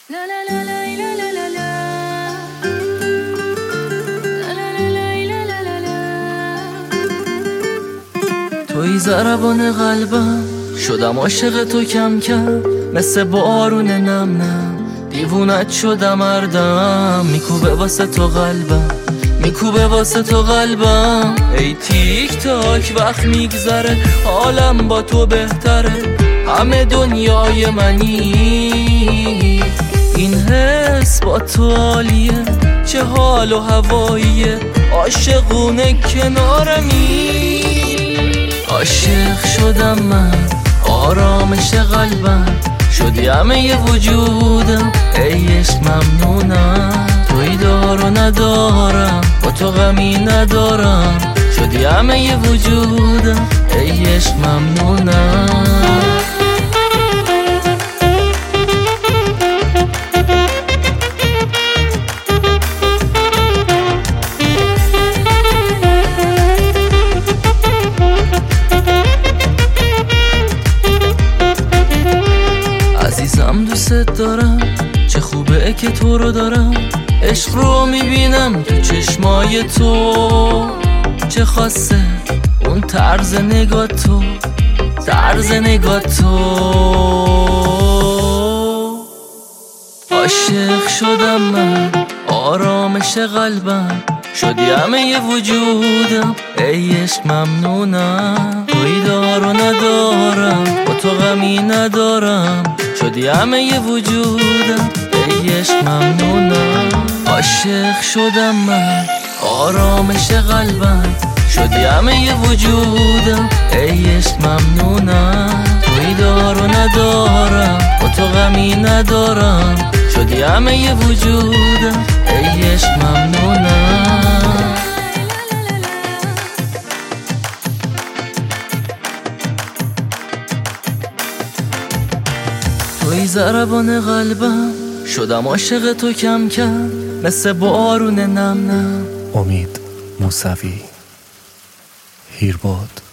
توی ضربان قلبم شدم عاشق تو کم کم، مثل بارون نم نم دیوونت شدم اردم، میکوبه واسه تو قلبم، میکوبه واسه تو قلبم. ای تیک تاک وقت میگذره، حالم با تو بهتره، همه دنیای منی، این حس با تو عالیه، چه حال و هواییه، عاشقونه کنارمی. عاشق شدم من، آرامش قلبم، شدی همه وجودم، ای عشق ممنونم. توی دار و ندارم، با تو غمی ندارم، شدی همه وجودم، ای عشق ممنونم. عزیزم دوست دارم، چه خوبه که تو رو دارم، عشق رو میبینم تو چشمای تو، چه خاصه اون طرز نگاه تو، طرز نگاه تو. عاشق شدم من، آرامش قلبم، شدی همه وجودم، ای عشق ممنونم. توی دار و ندارم، با تو غمی ندارم، شدی همه وجودم، ای عشق ممنونم. عاشق شدم من، آرامش قلبم، شدی همه وجودم، ای عشق ممنونم. توی دار و ندارم، با تو غمی ندارم، شدی همه وجودم، ای عشق ممنونم. توی ضربان قلبم شدم عاشق تو کم کم، مثل بارون نم نم. امید موسوی، هیرباد.